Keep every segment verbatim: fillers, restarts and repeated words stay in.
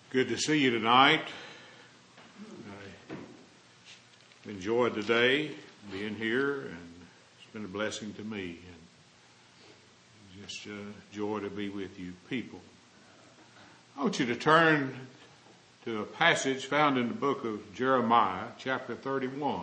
Good to see you tonight. I enjoyed the day being here, and it's been a blessing to me. And just a joy to be with you people. I want you to turn to a passage found in the book of Jeremiah, chapter thirty-one.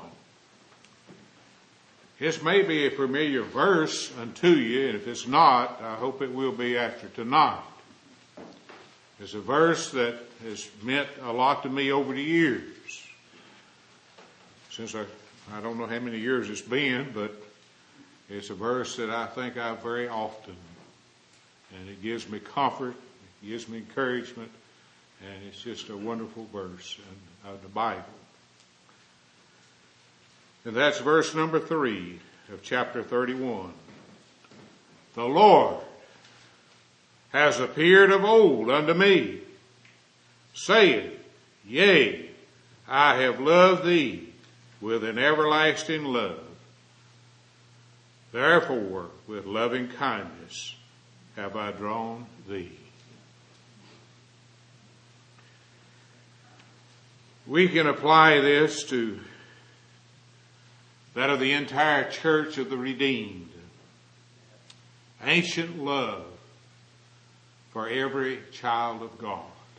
This may be a familiar verse unto you, and if it's not, I hope it will be after tonight. It's a verse that has meant a lot to me over the years. Since I, I don't know how many years it's been, but it's a verse that I think of very often. And it gives me comfort, it gives me encouragement, and it's just a wonderful verse in, of the Bible. And that's verse number three of chapter thirty-one. The Lord has appeared of old unto me, saying, Yea, I have loved thee with an everlasting love. Therefore, with loving kindness have I drawn thee. We can apply this to that of the entire church of the redeemed. Ancient love for every child of God.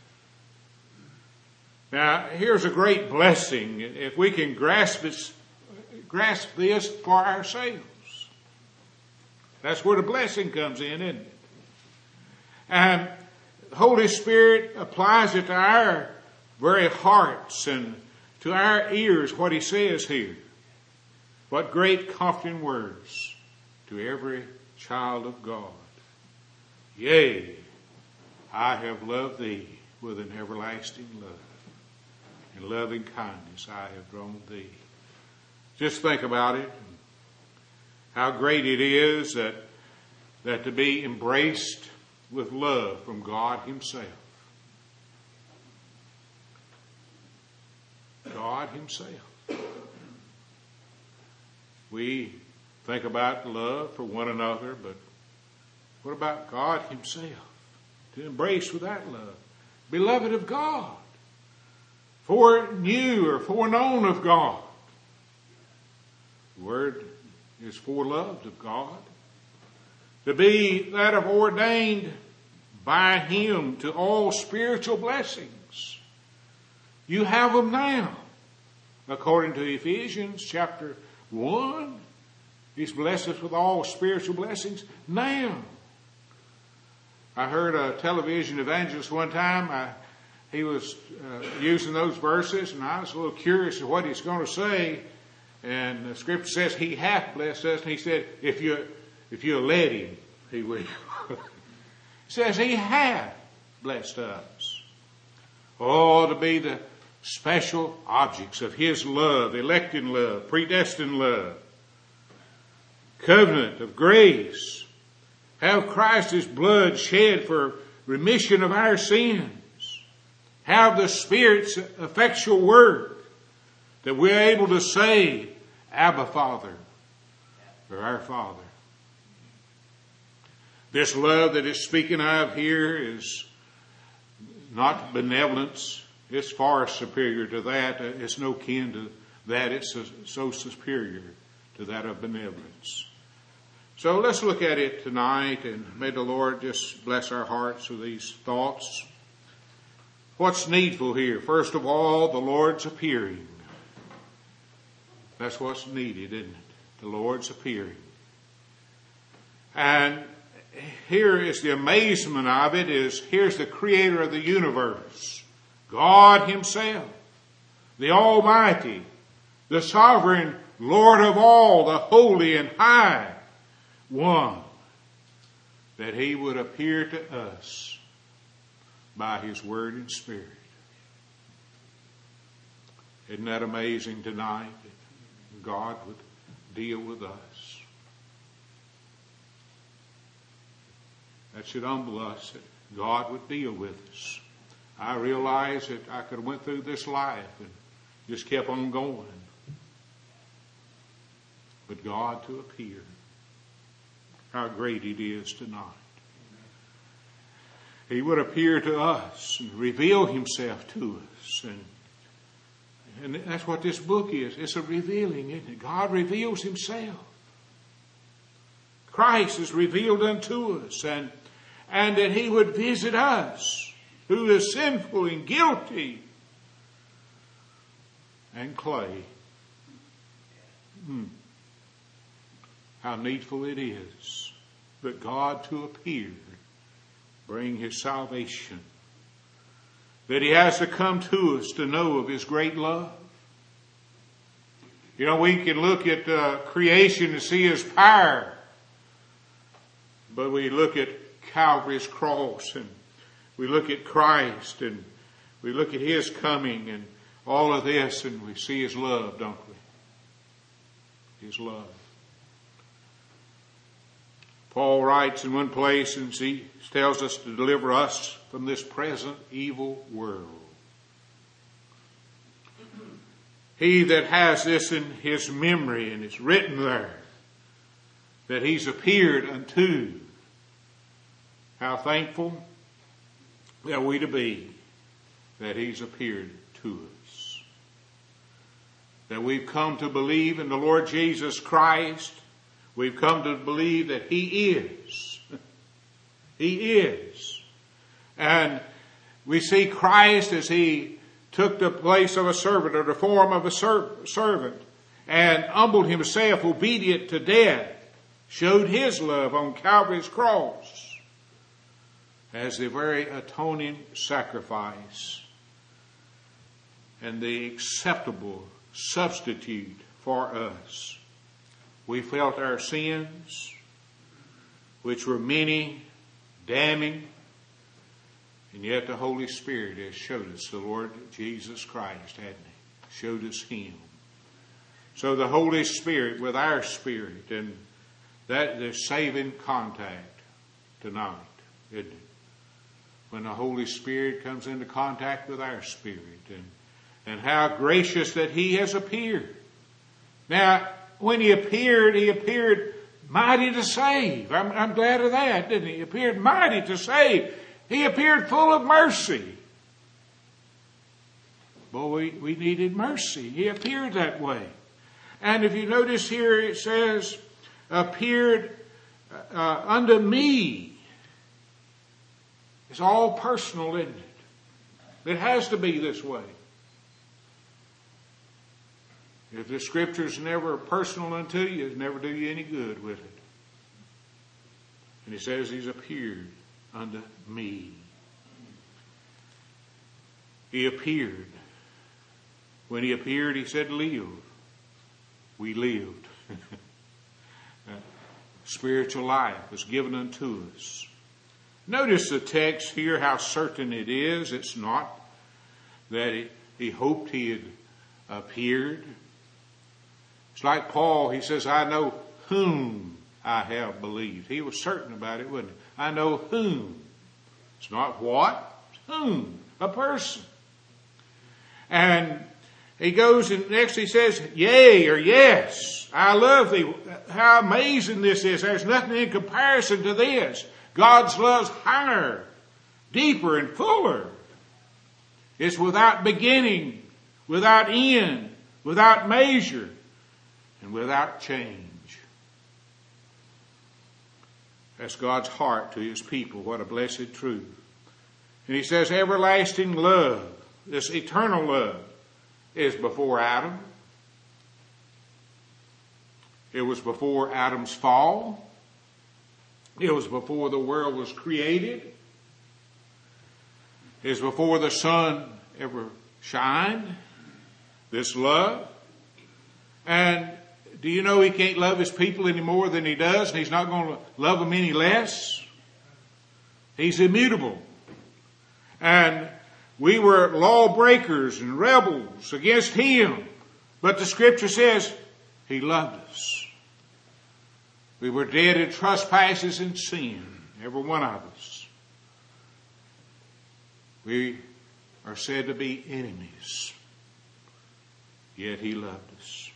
Now, here's a great blessing if we can grasp this, grasp this for ourselves. That's where the blessing comes in, isn't it? And the Holy Spirit applies it to our very hearts and to our ears, what He says here. What great comforting words to every child of God. Yea, I have loved thee with an everlasting love. In loving kindness I have drawn thee. Just think about it. How great it is that, that to be embraced with love from God Himself. God Himself. We think about love for one another, but what about God Himself? To embrace with that love. Beloved of God. Foreknew or foreknown of God. The word is foreloved of God. To be that of ordained by Him to all spiritual blessings. You have them now. According to Ephesians chapter one, He's blessed us with all spiritual blessings now. I heard a television evangelist one time. I, he was uh, using those verses, and I was a little curious of what he's going to say. And the Scripture says He hath blessed us, and he said, "If you if you let Him, He will." It says He hath blessed us. Oh, to be the special objects of His love, electing love, predestined love, covenant of grace. Have Christ's blood shed for remission of our sins. Have the Spirit's effectual work that we're able to say, Abba, Father, or our Father. This love that is speaking of here is not benevolence. It's far superior to that. It's no kin to that. It's so superior to that of benevolence. So let's look at it tonight, and may the Lord just bless our hearts with these thoughts. What's needful here? First of all, the Lord's appearing. That's what's needed, isn't it? The Lord's appearing. And here is the amazement of it is, here's the creator of the universe. God Himself, the Almighty, the sovereign Lord of all, the holy and high one, that He would appear to us by His Word and Spirit. Isn't that amazing tonight that God would deal with us? That should humble us, that God would deal with us. I realize that I could have went through this life and just kept on going. But God to appear. How great it is tonight. He would appear to us and reveal himself to us. And, and that's what this book is. It's a revealing, isn't it? God reveals himself. Christ is revealed unto us. And, and that he would visit us, who is sinful and guilty and clay. Hmm. How needful it is that God to appear, bring his salvation. That he has to come to us to know of his great love. You know, we can look at uh, creation and see his power. But we look at Calvary's cross and we look at Christ and we look at his coming and all of this and we see his love, don't we? His love. Paul writes in one place and he tells us to deliver us from this present evil world. He that has this in his memory and it's written there that he's appeared unto, how thankful that we to be that he's appeared to us. That we've come to believe in the Lord Jesus Christ. We've come to believe that he is. He is. And we see Christ as he took the place of a servant or the form of a ser- servant and humbled himself obedient to death, showed his love on Calvary's cross as the very atoning sacrifice and the acceptable substitute for us. We felt our sins, which were many, damning, and yet the Holy Spirit has showed us the Lord Jesus Christ, hadn't he? Showed us him. So the Holy Spirit with our spirit, and that the saving contact tonight, isn't it? When the Holy Spirit comes into contact with our spirit, and, and how gracious that he has appeared. Now, when he appeared, he appeared mighty to save. I'm, I'm glad of that, didn't he? He appeared mighty to save. He appeared full of mercy. Boy, we, we needed mercy. He appeared that way. And if you notice here, it says, appeared uh, unto me. It's all personal, isn't it? It has to be this way. If the Scripture's never personal unto you, it'll never do you any good with it. And he says he's appeared unto me. He appeared. When he appeared, he said, live. We lived. Spiritual life was given unto us. Notice the text here, how certain it is. It's not that he, he hoped he had appeared. It's like Paul, he says, I know whom I have believed. He was certain about it, wasn't he? I know whom. It's not what, it's whom. A person. And he goes and next he says, yea or yes. I love thee. How amazing this is. There's nothing in comparison to this. God's love's higher, deeper, and fuller. It's without beginning, without end, without measure, and without change. That's God's heart to his people. What a blessed truth. And he says everlasting love, this eternal love, is before Adam. It was before Adam's fall. It was before the world was created. It was before the sun ever shined. This love. And do you know he can't love his people any more than he does, and he's not going to love them any less? He's immutable. And we were lawbreakers and rebels against him. But the Scripture says he loved us. We were dead in trespasses and sin, every one of us. We are said to be enemies, yet he loved us.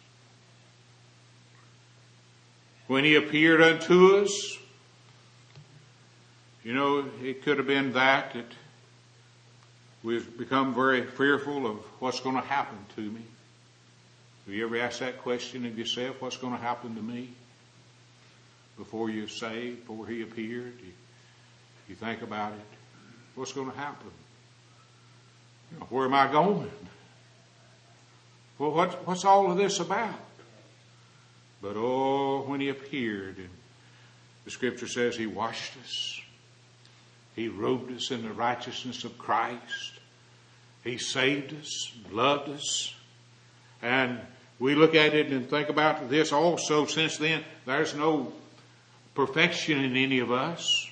When he appeared unto us, You know, it could have been that, that we've become very fearful of what's going to happen to me. Have you ever asked that question of yourself? What's going to happen to me? Before you're saved, before He appeared, you, you think about it. What's going to happen? You know, where am I going? Well, what, what's all of this about? But oh, when He appeared, and the Scripture says He washed us. He robed us in the righteousness of Christ. He saved us, loved us. And we look at it and think about this also. Since then, there's no perfection in any of us.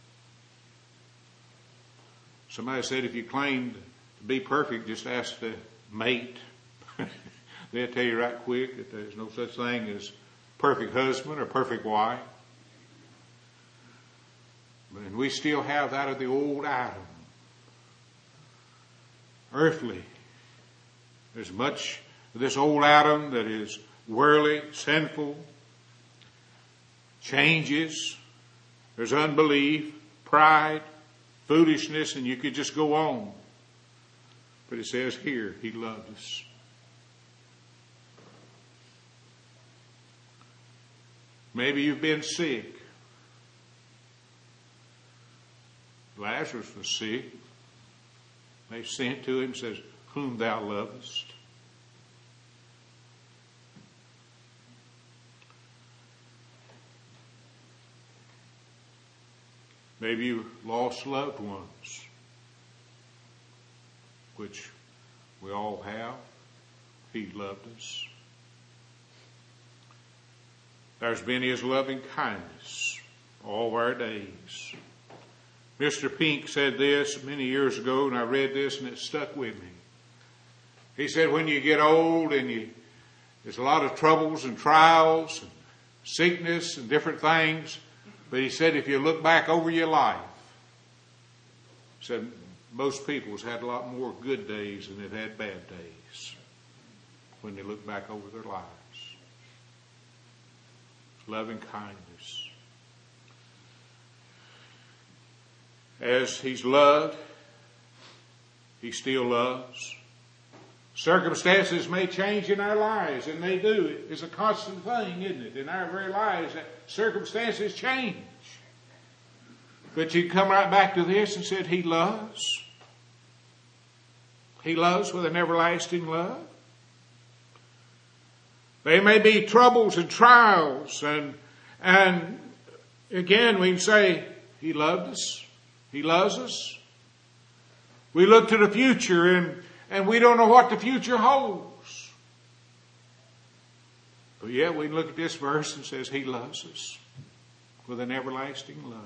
Somebody said if you claim to be perfect, just ask the mate. They'll tell you right quick that there's no such thing as perfect husband or perfect wife. And we still have that of the old Adam. Earthly. There's much of this old Adam that is worldly, sinful, changes. There's unbelief, pride, foolishness, and you could just go on. But it says here, He loved us. Maybe you've been sick. Lazarus was sick. They sent to him and says, whom thou lovest. Maybe you lost loved ones, which we all have. He loved us. There's been His loving kindness all our days. Mister Pink said this many years ago, and I read this and it stuck with me. He said, when you get old and you, there's a lot of troubles and trials and sickness and different things, but he said, if you look back over your life, he said, most people's had a lot more good days than they've had bad days when they look back over their lives. Loving kindness. As He's loved, He still loves. Circumstances may change in our lives, and they do. It's a constant thing, isn't it? In our very lives, that circumstances change. But you come right back to this and said, He loves. He loves with an everlasting love. There may be troubles and trials, and and again we can say, He loved us. He loves us. We look to the future and, and we don't know what the future holds. But yet we can look at this verse and says He loves us with an everlasting love.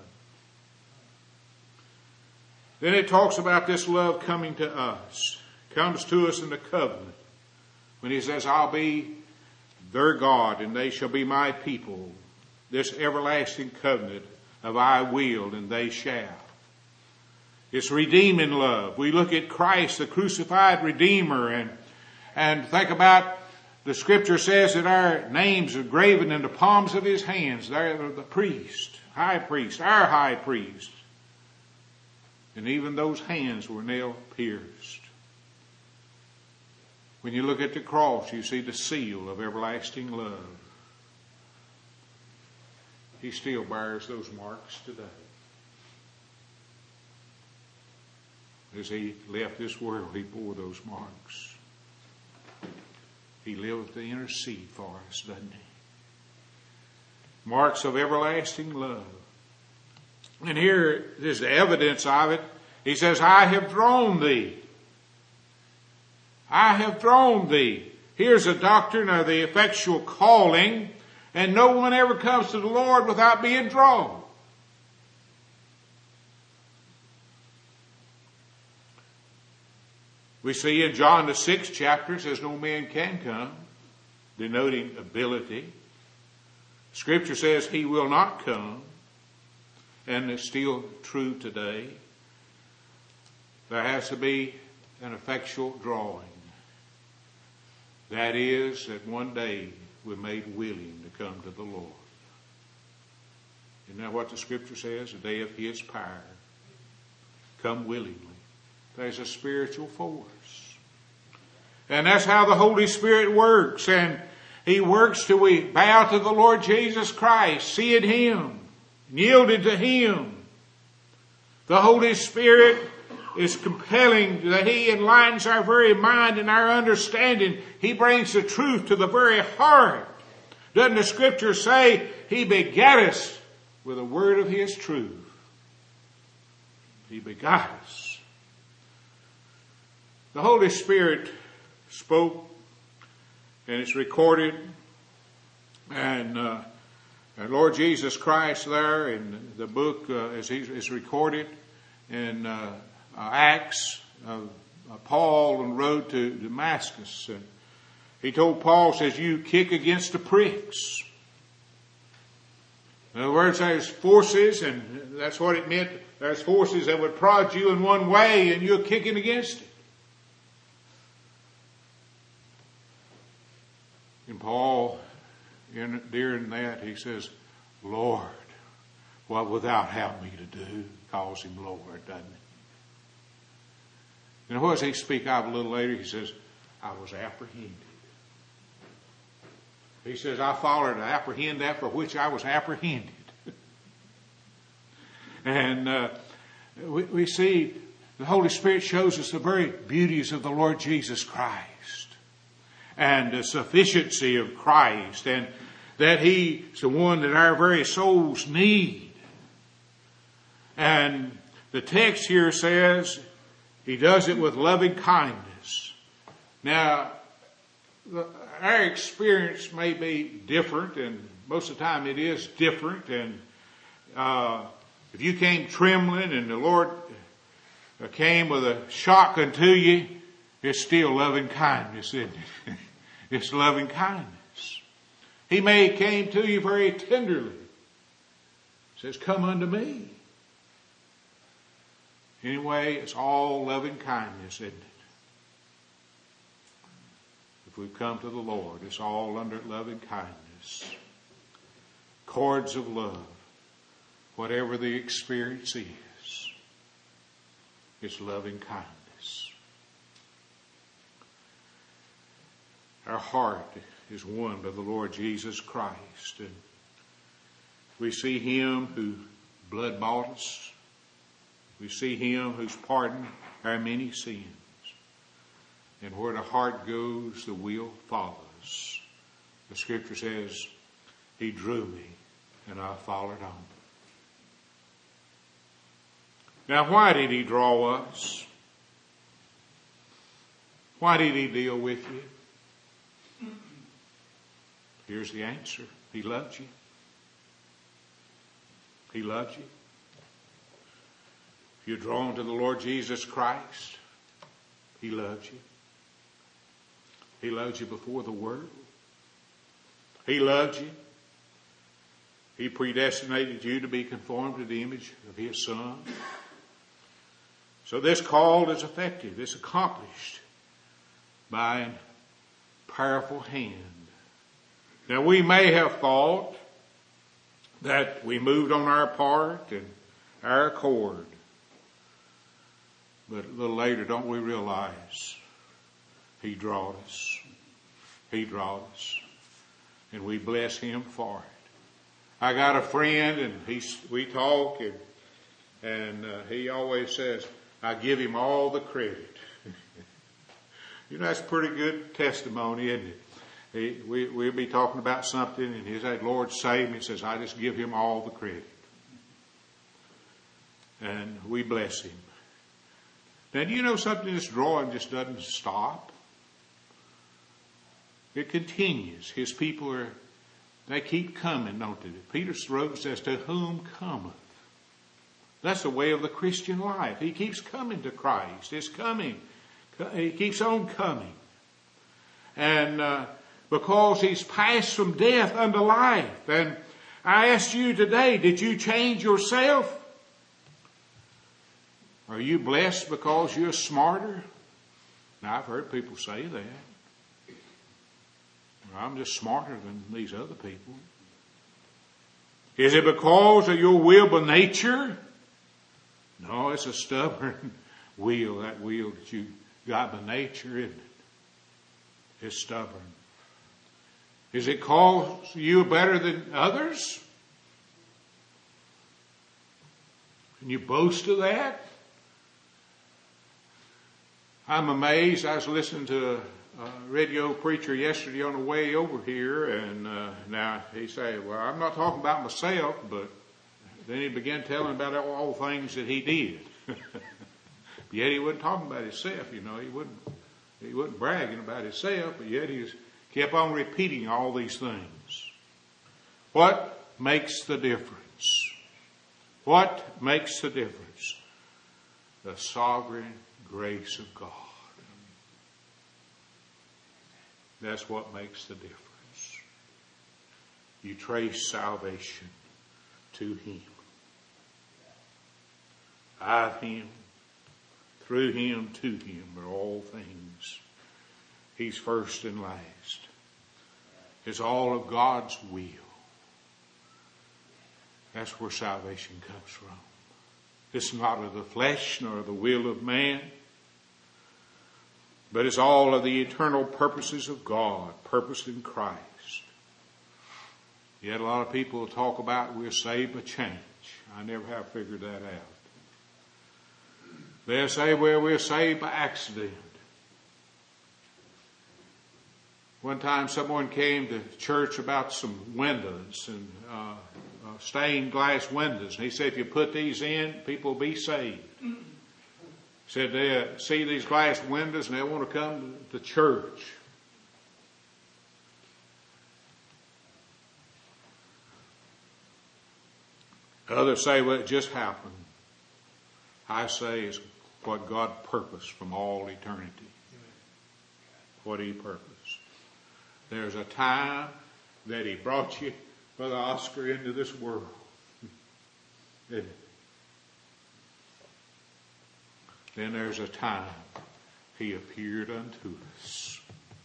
Then it talks about this love coming to us. It comes to us in the covenant. When He says, I'll be their God and they shall be my people. This everlasting covenant of I will and they shall. It's redeeming love. We look at Christ, the crucified Redeemer, and, and think about the Scripture says that our names are graven in the palms of His hands. They're the priest, high priest, our high priest. And even those hands were nail pierced. When you look at the cross, you see the seal of everlasting love. He still bears those marks today. As He left this world, He bore those marks. He lived to intercede for us, doesn't He? Marks of everlasting love. And here is the evidence of it. He says, I have drawn thee. I have drawn thee. Here's a doctrine of the effectual calling, and no one ever comes to the Lord without being drawn. We see in John the sixth chapter, says no man can come, denoting ability. Scripture says He will not come, and it's still true today. There has to be an effectual drawing. That is, that one day we're made willing to come to the Lord. Isn't that what the Scripture says? The day of His power. Come willingly. There's a spiritual force. And that's how the Holy Spirit works. And He works till we bow to the Lord Jesus Christ, seeing Him, yielded to Him. The Holy Spirit is compelling that He enlightens our very mind and our understanding. He brings the truth to the very heart. Doesn't the Scripture say He begat us with a word of His truth? He begot us. The Holy Spirit spoke, and it's recorded, and uh, our Lord Jesus Christ there in the book uh, as he is recorded in uh, uh, Acts of uh, Paul on the road to Damascus. And he told Paul, says, you kick against the pricks. In other words, there's forces, and that's what it meant. There's forces that would prod you in one way, and you're kicking against it. And Paul, in, during that, he says, Lord, what wilt thou have me to do? Calls him Lord, doesn't he? And what does he speak of a little later? He says, I was apprehended. He says, I followed to apprehend that for which I was apprehended. and uh, we, we see the Holy Spirit shows us the very beauties of the Lord Jesus Christ. And the sufficiency of Christ, and that He's the one that our very souls need. And the text here says He does it with loving kindness. Now, our experience may be different, and most of the time it is different. And uh, if you came trembling and the Lord came with a shock unto you, it's still loving kindness, isn't it? It's loving kindness. He may have came to you very tenderly. He says, come unto me. Anyway, it's all loving kindness, isn't it? If we've come to the Lord, it's all under loving kindness. Cords of love. Whatever the experience is, it's loving kindness. Our heart is won by the Lord Jesus Christ. And we see Him who blood bought us. We see Him who's pardoned our many sins. And where the heart goes, the will follows. The Scripture says, He drew me and I followed on. Now, why did He draw us? Why did He deal with you? Here's the answer. He loves you. He loves you. If you're drawn to the Lord Jesus Christ, He loves you. He loves you before the world. He loves you. He predestinated you to be conformed to the image of His Son. So this call is effective. It's accomplished by a powerful hand. Now, we may have thought that we moved on our part and our accord. But a little later, don't we realize He drawed us. He drawed us. And we bless Him for it. I got a friend, and he, we talk, and, and uh, he always says, I give him all the credit. You know, that's pretty good testimony, isn't it? He, we, we'll be talking about something, and he'll say, Lord, save me. He says, I just give Him all the credit. And we bless Him. Now, do you know something? This drawing just doesn't stop. It continues. His people are, they keep coming, don't they? Peter wrote, says, to whom cometh. That's the way of the Christian life. He keeps coming to Christ. It's coming. He keeps on coming. And uh, because he's passed from death unto life. And I asked you today, did you change yourself? Are you blessed because you're smarter? Now, I've heard people say that. I'm just smarter than these other people. Is it because of your will by nature? No, it's a stubborn will, that will that you got by nature, isn't it? It's stubborn. Is it because you're better than others? Can you boast of that? I'm amazed. I was listening to a, a radio preacher yesterday on the way over here, and uh, now he said, well, I'm not talking about myself, but then he began telling about all, all the things that he did. Yet he wasn't talking about himself, you know. He wasn't, he wasn't bragging about himself, but yet he was, kept on repeating all these things. What makes the difference? What makes the difference? The sovereign grace of God. That's what makes the difference. You trace salvation to Him. Of Him, through Him, to Him are all things. He's first and last. It's all of God's will. That's where salvation comes from. It's not of the flesh nor of the will of man, but it's all of the eternal purposes of God, purposed in Christ. Yet a lot of people talk about we're saved by change. I never have figured that out. They'll say, well, we're saved by accident. One time someone came to church about some windows and uh, uh, stained glass windows. And he said, if you put these in, people will be saved. He said they see these glass windows and they want to come to church. Others say, well, it just happened. I say it's what God purposed from all eternity. What He purposed. There's a time that He brought you, Brother Oscar, into this world. Then there's a time He appeared unto us.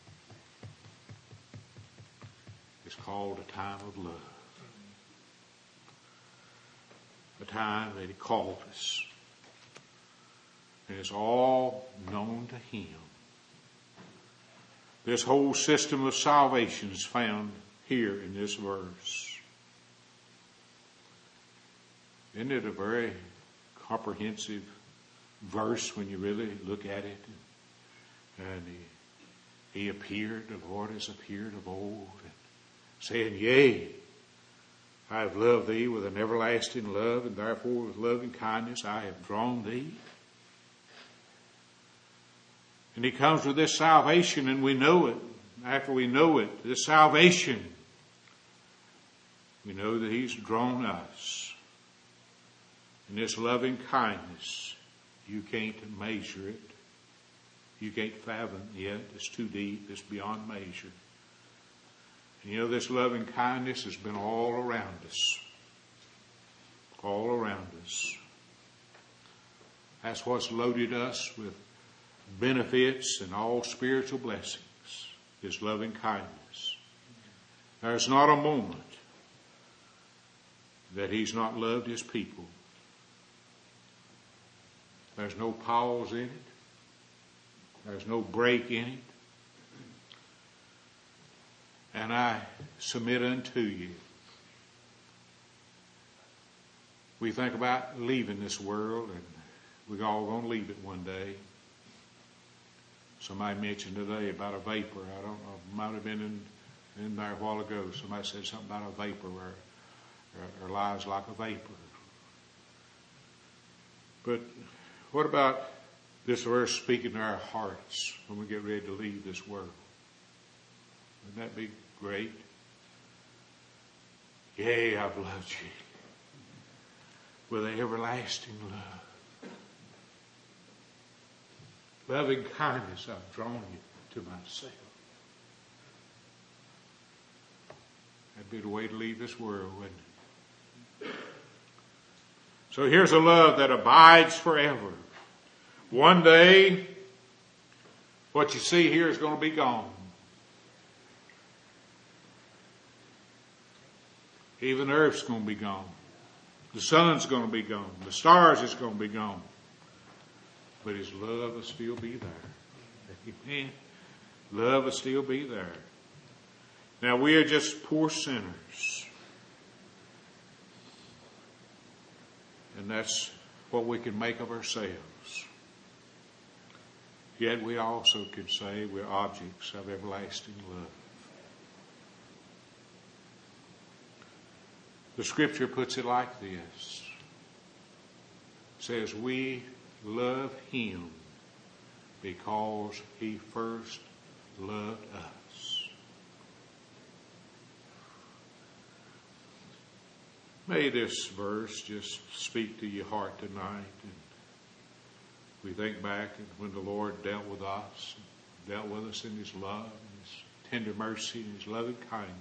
It's called a time of love. A time that He called us. And it's all known to Him. This whole system of salvation is found here in this verse. Isn't it a very comprehensive verse when you really look at it? And He, he appeared, the Lord has appeared of old, and saying, yea, I have loved thee with an everlasting love, and therefore with loving kindness I have drawn thee. And He comes with this salvation, and we know it. After we know it, this salvation, we know that He's drawn us. And this loving kindness, you can't measure it. You can't fathom it. It's too deep. It's beyond measure. And you know, this loving kindness has been all around us. All around us. That's what's loaded us with benefits and all spiritual blessings. His loving kindness. There's not a moment that He's not loved His people. There's no pause in it. There's no break in it. And I submit unto you. We think about leaving this world, and we're all going to leave it one day. Somebody mentioned today about a vapor. I don't know. It might have been in, in there a while ago. Somebody said something about a vapor where our lives like a vapor. But what about this verse speaking to our hearts when we get ready to leave this world? Wouldn't that be great? Yea, I've loved you with an everlasting love. Loving kindness, I've drawn you to myself. That'd be the way to leave this world, wouldn't it? So here's a love that abides forever. One day, what you see here is going to be gone. Even the earth's going to be gone. The sun's going to be gone. The stars is going to be gone. But His love will still be there. Amen. Love will still be there. Now we are just poor sinners. And that's what we can make of ourselves. Yet we also could say we're objects of everlasting love. The Scripture puts it like this. It says, we love Him because He first loved us. May this verse just speak to your heart tonight. And we think back when the Lord dealt with us, dealt with us in His love, and His tender mercy, and His loving kindness.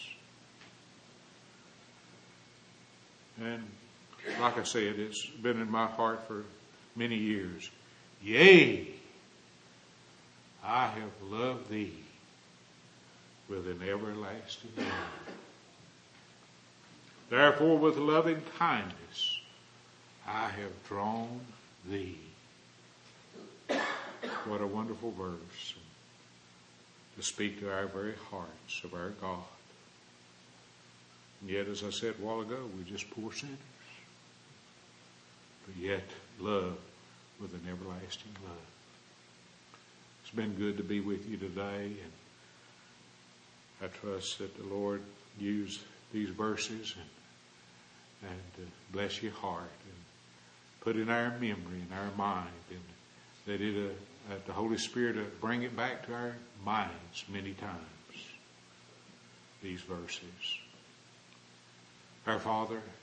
And like I said, it's been in my heart for many years. Yea, I have loved Thee with an everlasting love. Therefore, with loving kindness, I have drawn Thee. What a wonderful verse to speak to our very hearts of our God. And yet, as I said a while ago, we're just poor sinners. But yet, love with an everlasting love. It's been good to be with you today, and I trust that the Lord used these verses and, and uh, bless your heart and put in our memory and our mind, and that it, uh, that the Holy Spirit uh, bring it back to our minds many times. These verses. Our Father,